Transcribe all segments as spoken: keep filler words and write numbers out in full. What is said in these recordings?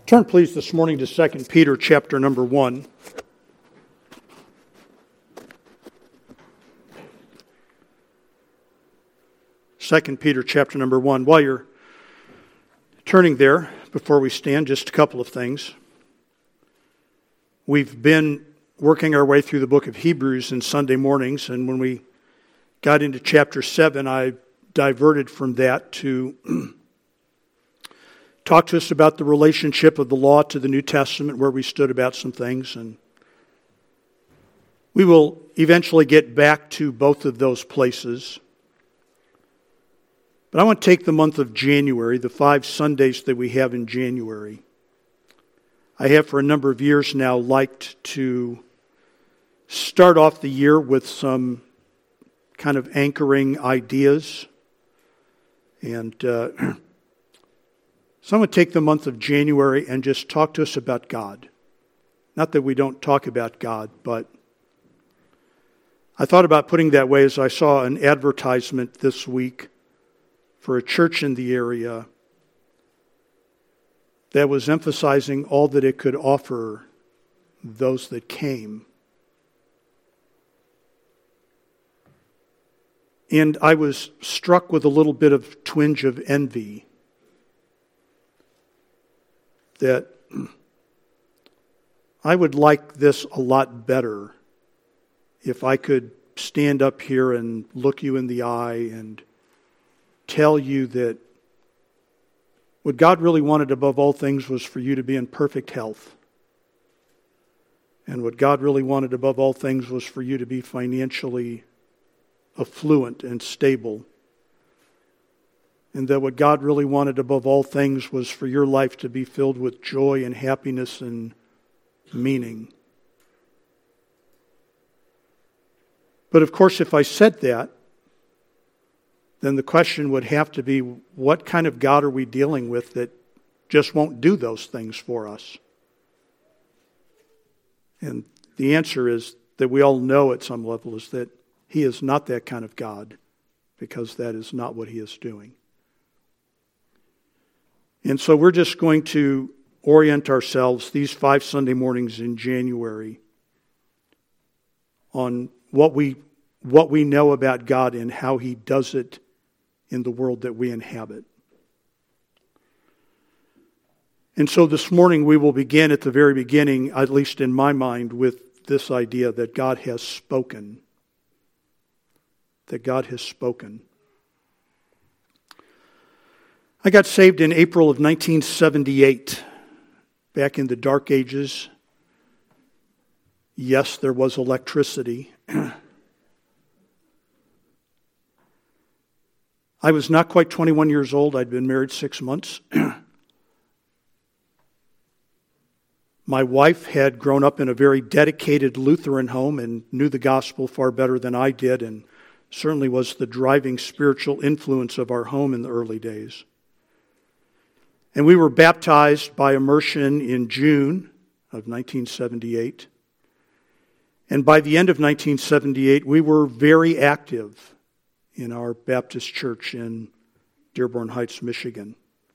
Turn please this morning to Second Peter chapter number one. Second Peter chapter number one. While you're turning there, before we stand, just a couple of things. We've been working our way through the book of Hebrews in Sunday mornings, and when we got into chapter seven, I diverted from that to talk to us about the relationship of the law to the New Testament, where we stood about some things. And we will eventually get back to both of those places. But I want to take the month of January, the five Sundays that we have in January. I have for a number of years now liked to start off the year with some kind of anchoring ideas. And uh, so I'm going to take the month of January and just talk to us about God. Not that we don't talk about God, but I thought about putting that way as I saw an advertisement this week for a church in the area that was emphasizing all that it could offer those that came. And I was struck with a little bit of twinge of envy that I would like this a lot better if I could stand up here and look you in the eye and tell you that what God really wanted above all things was for you to be in perfect health. And what God really wanted above all things was for you to be financially affluent and stable. And that what God really wanted above all things was for your life to be filled with joy and happiness and meaning. But of course, if I said that, then the question would have to be, what kind of God are we dealing with that just won't do those things for us? And the answer is that we all know at some level is that He is not that kind of God, because that is not what He is doing. And so we're just going to orient ourselves these five Sunday mornings in January on what we what we know about God and how He does it in the world that we inhabit. And so this morning we will begin at the very beginning, at least in my mind, with this idea that God has spoken. That God has spoken. I got saved in April of nineteen seventy-eight, back in the dark ages. Yes, there was electricity. I was not quite twenty-one years old. I'd been married six months. My wife had grown up in a very dedicated Lutheran home and knew the gospel far better than I did, and certainly was the driving spiritual influence of our home in the early days. And we were baptized by immersion in June of nineteen seventy-eight. And by the end of nineteen seventy-eight, we were very active in our Baptist church in Dearborn Heights, Michigan.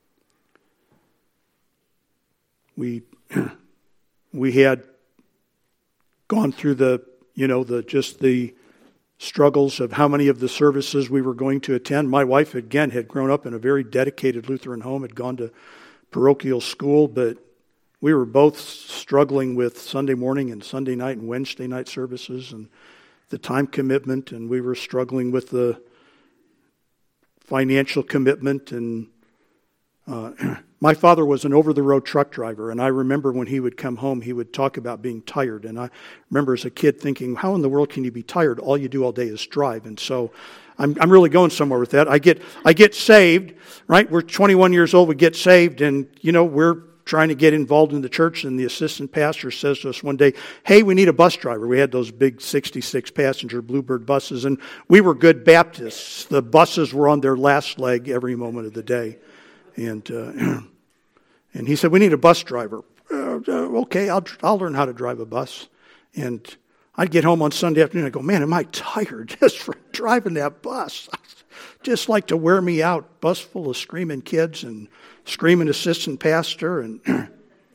We we had gone through the, you know, the just the struggles of how many of the services we were going to attend. My wife, again, had grown up in a very dedicated Lutheran home, had gone to parochial school, but we were both struggling with Sunday morning and Sunday night and Wednesday night services and the time commitment, and we were struggling with the financial commitment. And uh, my father was an over-the-road truck driver, and I remember when he would come home, he would talk about being tired. And I remember as a kid thinking, how in the world can you be tired? All you do all day is drive. And so I'm, I'm really going somewhere with that. I get I get saved, right? We're twenty-one years old, we get saved, and, you know, we're trying to get involved in the church, and the assistant pastor says to us one day, hey, we need a bus driver. We had those big sixty-six passenger Bluebird buses, and we were good Baptists. The buses were on their last leg every moment of the day. And uh, and he said, we need a bus driver. Uh, okay, I'll I'll learn how to drive a bus. And I'd get home on Sunday afternoon, I'd go, man, am I tired just for driving that bus? Just like to wear me out. Bus full of screaming kids and screaming assistant pastor. And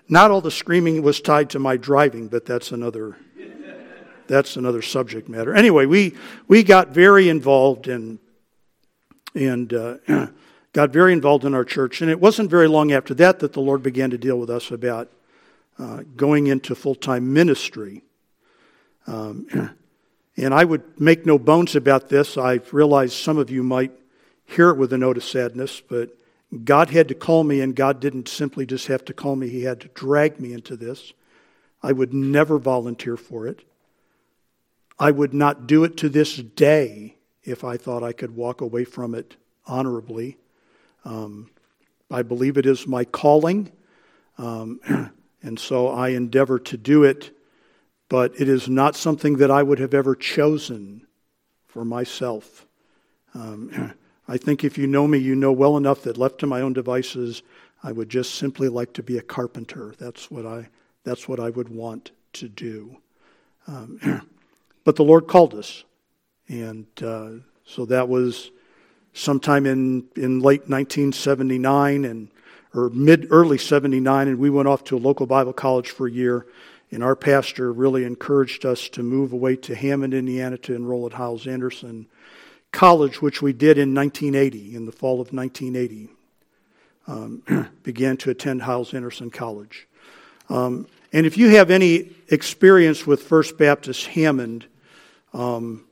Not all the screaming was tied to my driving, but that's another that's another subject matter. Anyway, we we got very involved in and uh, got very involved in our church, and it wasn't very long after that that the Lord began to deal with us about uh, going into full-time ministry. Um, and I would make no bones about this. I realize some of you might hear it with a note of sadness, but God had to call me, and God didn't simply just have to call me. He had to drag me into this. I would never volunteer for it. I would not do it to this day if I thought I could walk away from it honorably. Um, I believe it is my calling, um, and so I endeavor to do it, but it is not something that I would have ever chosen for myself. Um, I think if you know me, you know well enough that left to my own devices, I would just simply like to be a carpenter. That's what I, that's what I would want to do. Um, but the Lord called us, and uh, so that was sometime in, in late nineteen seventy-nine and or mid early seventy-nine, and we went off to a local Bible college for a year. And our pastor really encouraged us to move away to Hammond, Indiana, to enroll at Hyles-Anderson College, which we did in nineteen eighty, in the fall of nineteen eighty. Um, began to attend Hyles-Anderson College. Um, and if you have any experience with First Baptist Hammond, um,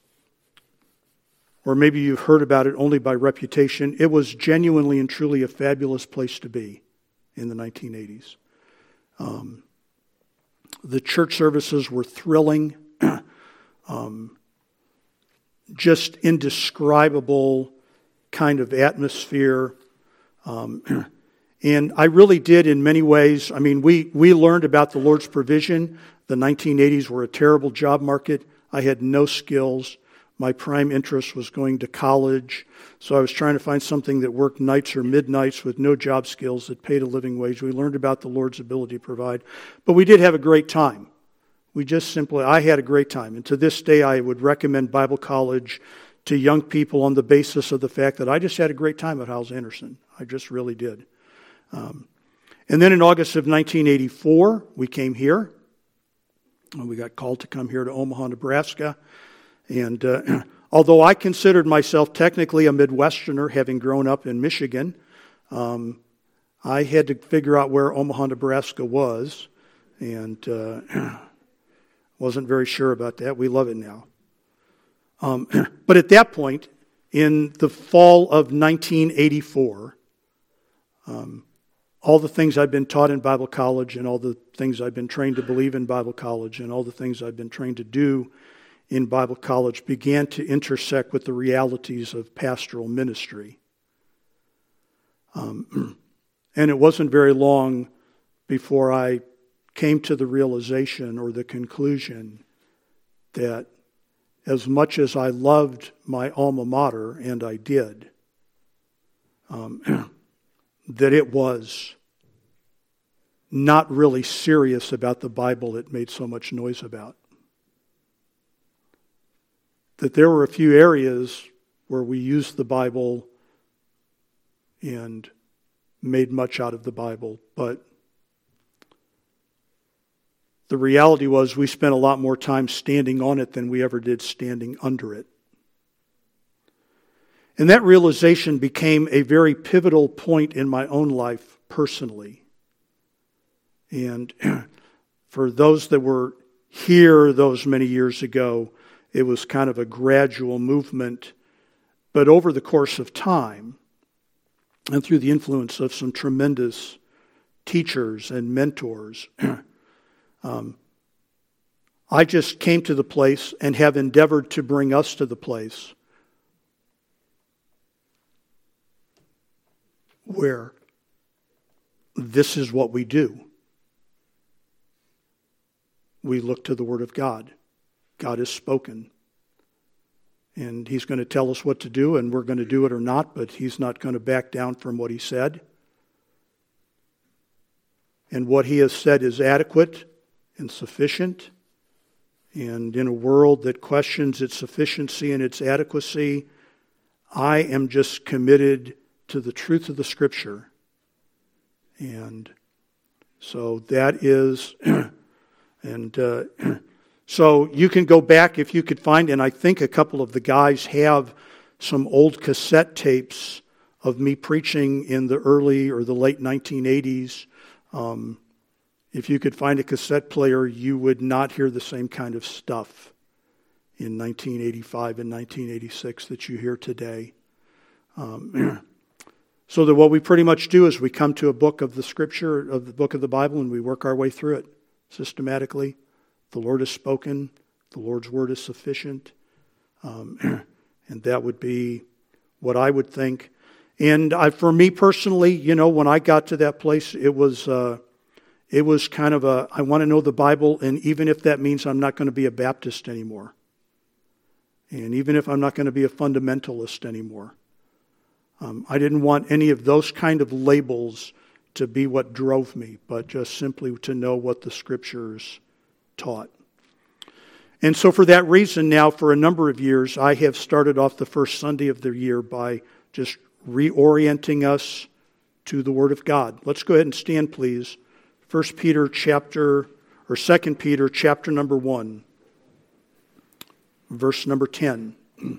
or maybe you've heard about it only by reputation, it was genuinely and truly a fabulous place to be in the nineteen eighties. Um, the church services were thrilling. um, just indescribable kind of atmosphere. Um, and I really did in many ways. I mean, we, we learned about the Lord's provision. The nineteen eighties were a terrible job market. I had no skills. My prime interest was going to college. So I was trying to find something that worked nights or midnights with no job skills that paid a living wage. We learned about the Lord's ability to provide. But we did have a great time. We just simply, I had a great time. And to this day, I would recommend Bible college to young people on the basis of the fact that I just had a great time at Hyles-Anderson. I just really did. Um, and then in August of nineteen eighty-four, we came here. And we got called to come here to Omaha, Nebraska. And uh, although I considered myself technically a Midwesterner, having grown up in Michigan, um, I had to figure out where Omaha, Nebraska was. And uh, wasn't very sure about that. We love it now. Um, but at that point, in the fall of nineteen eighty-four, um, all the things I've been taught in Bible college and all the things I've been trained to believe in Bible college and all the things I've been trained to do in Bible college began to intersect with the realities of pastoral ministry. Um, and it wasn't very long before I came to the realization or the conclusion that as much as I loved my alma mater, and I did, um, that it was not really serious about the Bible it made so much noise about. That there were a few areas where we used the Bible and made much out of the Bible, but the reality was we spent a lot more time standing on it than we ever did standing under it. And that realization became a very pivotal point in my own life personally. And for those that were here those many years ago, it was kind of a gradual movement. But over the course of time, and through the influence of some tremendous teachers and mentors, um, I just came to the place and have endeavored to bring us to the place where this is what we do. We look to the Word of God. God has spoken. And He's going to tell us what to do, and we're going to do it or not, but He's not going to back down from what He said. And what He has said is adequate and sufficient. And in a world that questions its sufficiency and its adequacy, I am just committed to the truth of the Scripture. And So that is, and uh, so you can go back if you could find, and I think a couple of the guys have some old cassette tapes of me preaching in the early or the late nineteen eighties. Um, if you could find a cassette player, you would not hear the same kind of stuff in nineteen eighty-five and nineteen eighty-six that you hear today. Um, so that what we pretty much do is we come to a book of the Scripture, of the book of the Bible, and we work our way through it systematically. The Lord has spoken. The Lord's word is sufficient. Um, and that would be what I would think. And I, for me personally, you know, when I got to that place, it was uh, it was kind of a, I want to know the Bible, and even if that means I'm not going to be a Baptist anymore. And even if I'm not going to be a fundamentalist anymore. Um, I didn't want any of those kind of labels to be what drove me, but just simply to know what the Scriptures taught. And so for that reason now, for a number of years, I have started off the first Sunday of the year by just reorienting us to the Word of God. Let's go ahead and stand, please. First Peter chapter, or Second Peter chapter number one, verse number ten.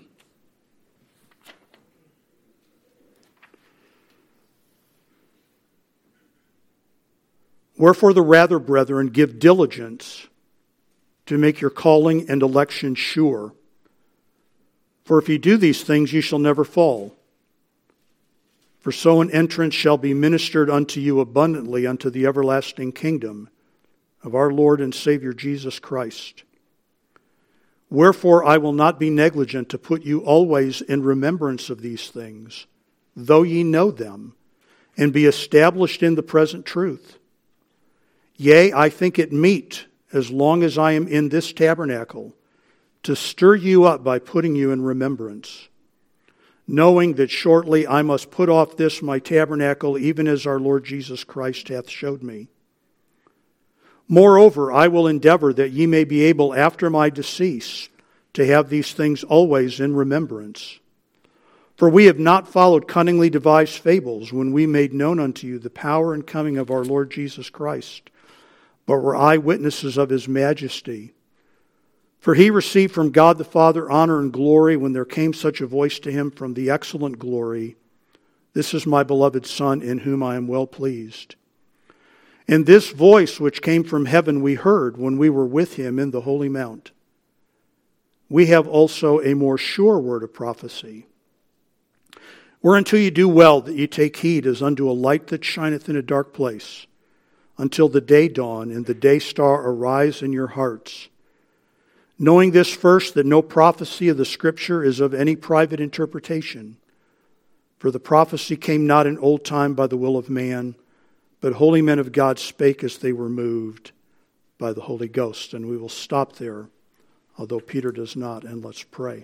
Wherefore the rather, brethren, give diligence to make your calling and election sure. For if you do these things, you shall never fall. For so an entrance shall be ministered unto you abundantly unto the everlasting kingdom of our Lord and Savior Jesus Christ. Wherefore I will not be negligent to put you always in remembrance of these things, though ye know them, and be established in the present truth. Yea, I think it meet, as long as I am in this tabernacle, to stir you up by putting you in remembrance, knowing that shortly I must put off this my tabernacle, even as our Lord Jesus Christ hath showed me. Moreover, I will endeavor that ye may be able after my decease to have these things always in remembrance. For we have not followed cunningly devised fables when we made known unto you the power and coming of our Lord Jesus Christ, but were eyewitnesses of his majesty. For he received from God the Father honor and glory when there came such a voice to him from the excellent glory, This is my beloved Son, in whom I am well pleased. And this voice which came from heaven we heard when we were with him in the holy mount. We have also a more sure word of prophecy, whereunto you do well that ye take heed as unto a light that shineth in a dark place, until the day dawn and the day star arise in your hearts. Knowing this first, that no prophecy of the Scripture is of any private interpretation. For the prophecy came not in old time by the will of man, but holy men of God spake as they were moved by the Holy Ghost. And we will stop there, although Peter does not, and let's pray.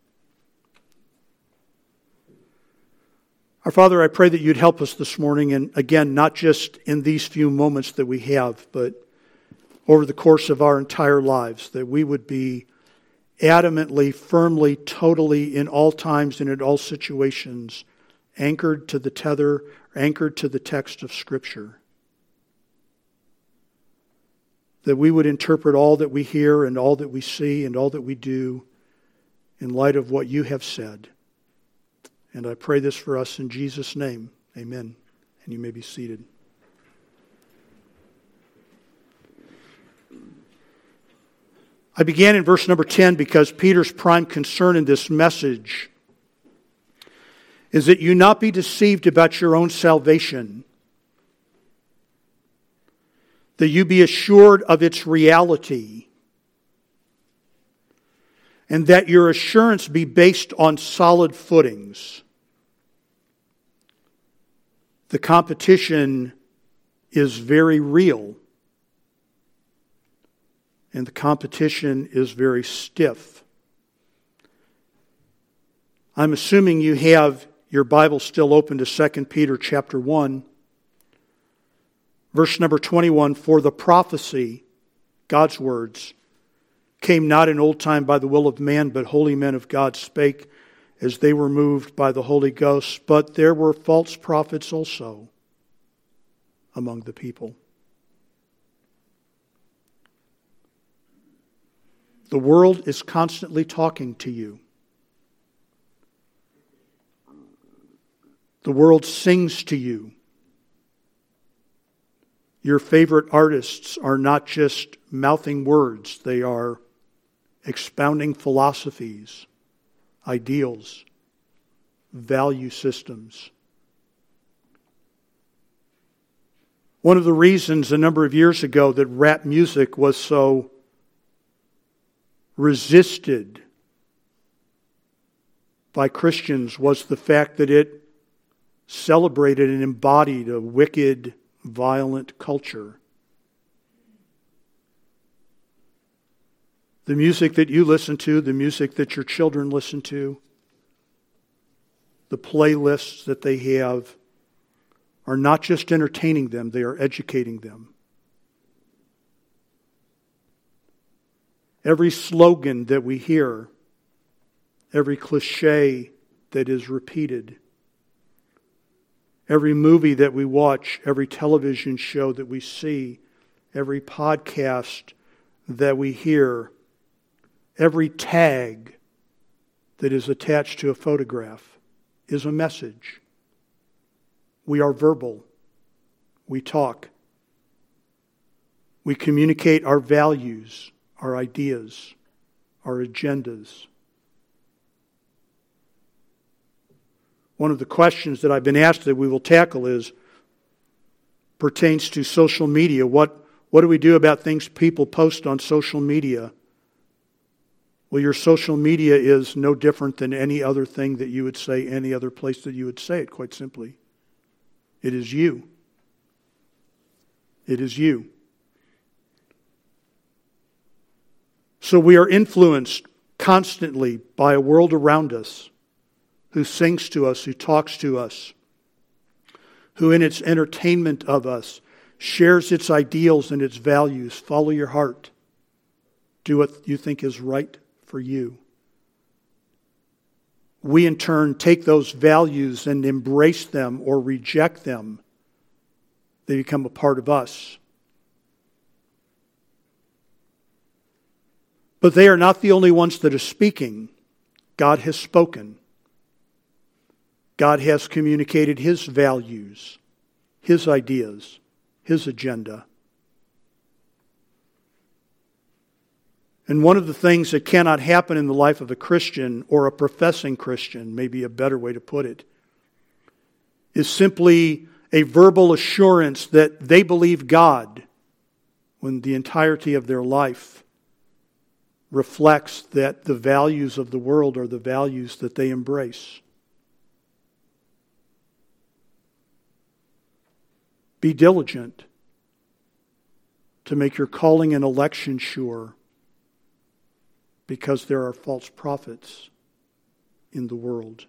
Our Father, I pray that you'd help us this morning, and again, not just in these few moments that we have, but over the course of our entire lives, that we would be adamantly, firmly, totally, in all times and in all situations, anchored to the tether, anchored to the text of Scripture. That we would interpret all that we hear and all that we see and all that we do in light of what you have said. And I pray this for us in Jesus' name. Amen. And you may be seated. I began in verse number ten because Peter's prime concern in this message is that you not be deceived about your own salvation, that you be assured of its reality, and that your assurance be based on solid footings. The competition is very real, and the competition is very stiff. I'm assuming you have your Bible still open to Second Peter chapter one. Verse number twenty-one, for the prophecy, God's words, came not in old time by the will of man, but holy men of God spake as they were moved by the Holy Ghost. But there were false prophets also among the people. The world is constantly talking to you. The world sings to you. Your favorite artists are not just mouthing words, they are expounding philosophies, ideals, value systems. One of the reasons a number of years ago that rap music was so resisted by Christians was the fact that it celebrated and embodied a wicked, violent culture. The music that you listen to, the music that your children listen to, the playlists that they have are not just entertaining them, they are educating them. Every slogan that we hear, every cliche that is repeated, every movie that we watch, every television show that we see, every podcast that we hear, every tag that is attached to a photograph is a message. We are verbal. We talk. We communicate our values, our ideas, our agendas. One of the questions that I've been asked that we will tackle is pertains to social media. What, what do we do about things people post on social media? Well, your social media is no different than any other thing that you would say any other place that you would say it, quite simply. It is you. It is you. So we are influenced constantly by a world around us who sings to us, who talks to us, who in its entertainment of us shares its ideals and its values. Follow your heart. Do what you think is right for you. We in turn take those values and embrace them or reject them. They become a part of us. But they are not the only ones that are speaking. God has spoken. God has communicated His values, His ideas, His agenda. And one of the things that cannot happen in the life of a Christian or a professing Christian, maybe a better way to put it, is simply a verbal assurance that they believe God when the entirety of their life reflects that the values of the world are the values that they embrace. Be diligent to make your calling and election sure, because there are false prophets in the world.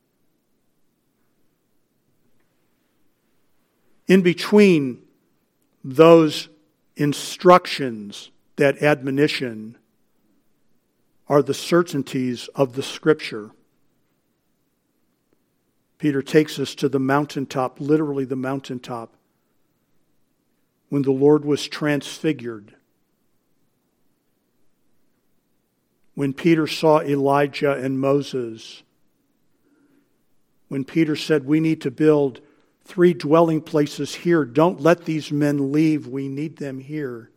In between those instructions, that admonition, are the certainties of the Scripture. Peter takes us to the mountaintop, literally the mountaintop, when the Lord was transfigured. When Peter saw Elijah and Moses, when Peter said, we need to build three dwelling places here. Don't let these men leave. We need them here.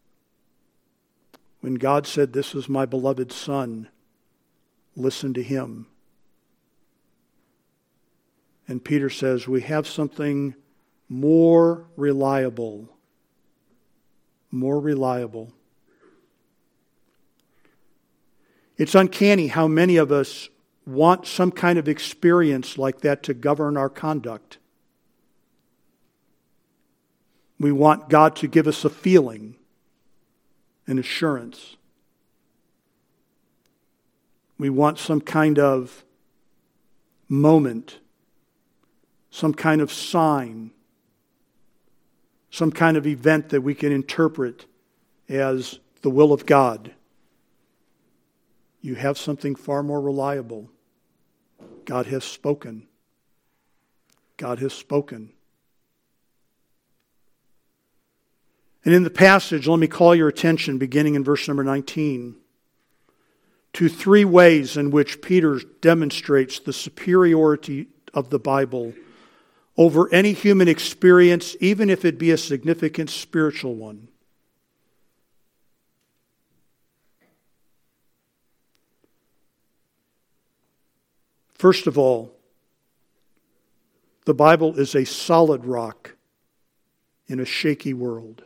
When God said, this is my beloved Son, listen to him. And Peter says, we have something more reliable. More reliable. It's uncanny how many of us want some kind of experience like that to govern our conduct. We want God to give us a feeling, an assurance. We want some kind of moment, some kind of sign, some kind of event that we can interpret as the will of God. You have something far more reliable. God has spoken. God has spoken. And in the passage, let me call your attention, beginning in verse number nineteen. to three ways in which Peter demonstrates the superiority of the Bible over any human experience, even if it be a significant spiritual one. First of all, the Bible is a solid rock in a shaky world.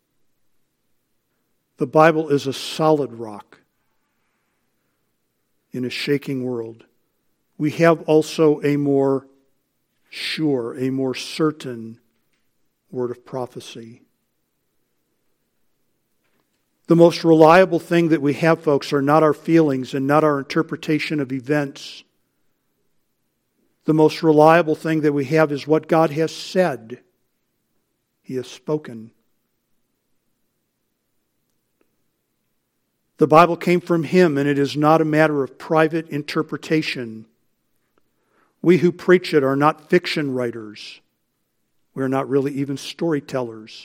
The Bible is a solid rock in a shaking world. We have also a more sure, a more certain word of prophecy. The most reliable thing that we have, folks, are not our feelings and not our interpretation of events. The most reliable thing that we have is what God has said. He has spoken. The Bible came from Him, and it is not a matter of private interpretation. We who preach it are not fiction writers. We are not really even storytellers.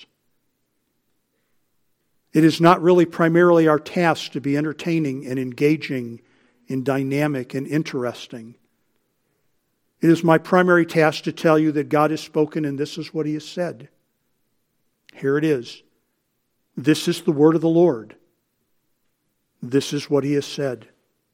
It is not really primarily our task to be entertaining and engaging and dynamic and interesting. It is my primary task to tell you that God has spoken and this is what He has said. Here it is. This is the word of the Lord. This is what He has said.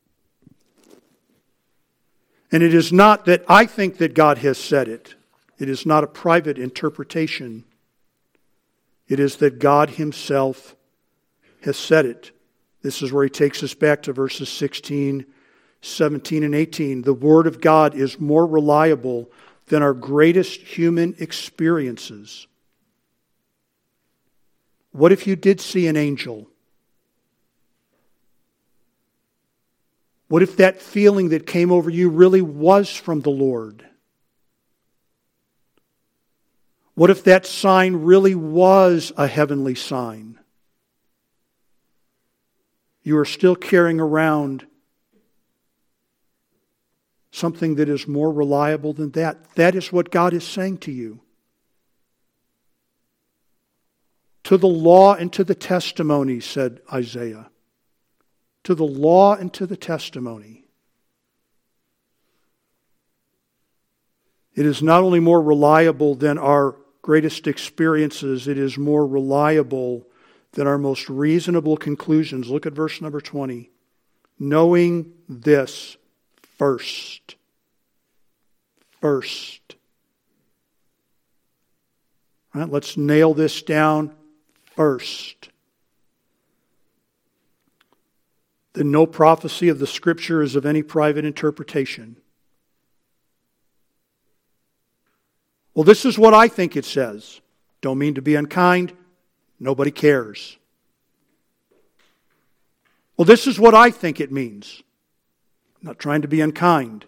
And it is not that I think that God has said it. It is not a private interpretation. It is that God Himself has said it. This is where He takes us back to verses sixteen, seventeen, and eighteen. The Word of God is more reliable than our greatest human experiences. What if you did see an angel? What if that feeling that came over you really was from the Lord? What if that sign really was a heavenly sign? You are still carrying around something that is more reliable than that. That is what God is saying to you. To the law and to the testimony, said Isaiah. To the law and to the testimony. It is not only more reliable than our greatest experiences, it is more reliable than our most reasonable conclusions. Look at verse number twenty. Knowing this first. First. All right, let's nail this down first. That no prophecy of the Scripture is of any private interpretation. Well, this is what I think it says. Don't mean to be unkind. Nobody cares. Well, this is what I think it means. I'm not trying to be unkind.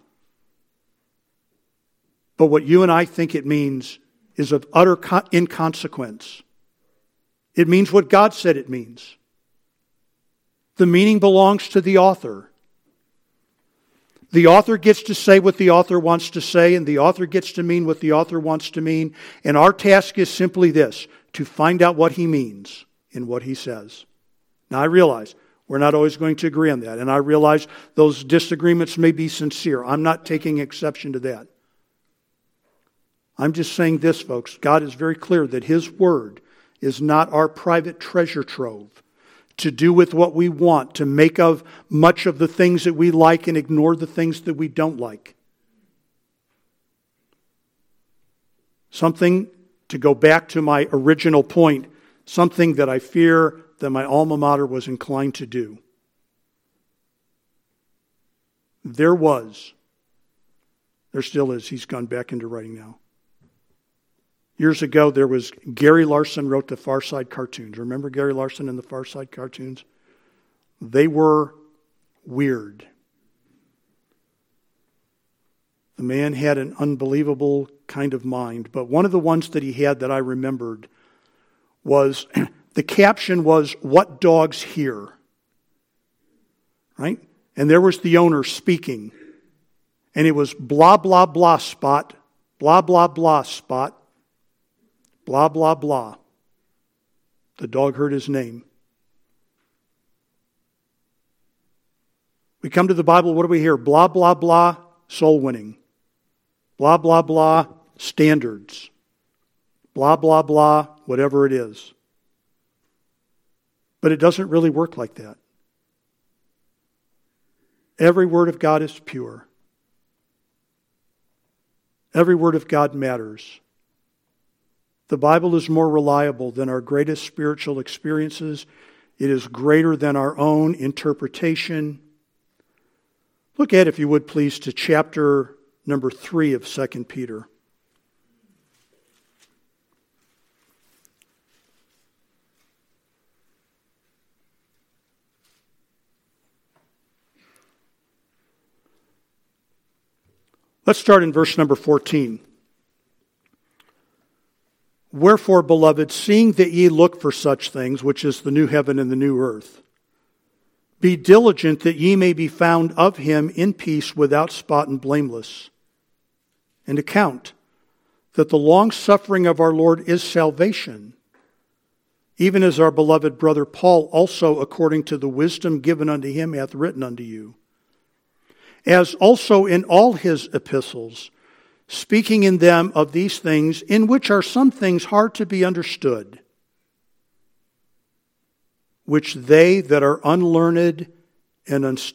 But what you and I think it means is of utter inconsequence. It means what God said it means. The meaning belongs to the author. The author gets to say what the author wants to say, and the author gets to mean what the author wants to mean. And our task is simply this, to find out what he means in what he says. Now I realize we're not always going to agree on that, and I realize those disagreements may be sincere. I'm not taking exception to that. I'm just saying this, folks. God is very clear that His Word is not our private treasure trove to do with what we want, to make of much of the things that we like and ignore the things that we don't like. Something, to go back to my original point, something that I fear that my alma mater was inclined to do. There was, there still is, he's gone back into writing now. Years ago, there was, Gary Larson wrote the Far Side cartoons. Remember Gary Larson and the Far Side cartoons? They were weird. The man had an unbelievable kind of mind. But one of the ones that he had that I remembered was, the caption was, "What dogs hear?" Right? And there was the owner speaking. And it was blah, blah, blah, Spot. Blah, blah, blah, Spot. Blah, blah, blah. The dog heard his name. We come to the Bible, what do we hear? Blah, blah, blah, soul winning. Blah, blah, blah, standards. Blah, blah, blah, whatever it is. But it doesn't really work like that. Every word of God is pure. Every word of God matters. The Bible is more reliable than our greatest spiritual experiences. It is greater than our own interpretation. Look at, if you would please, to chapter number three of Second Peter. Let's start in verse number fourteen. Wherefore, beloved, seeing that ye look for such things, which is the new heaven and the new earth, be diligent that ye may be found of him in peace, without spot and blameless. And account that the long suffering of our Lord is salvation, even as our beloved brother Paul also, according to the wisdom given unto him, hath written unto you. As also in all his epistles, speaking in them of these things, in which are some things hard to be understood, which they that are unlearned and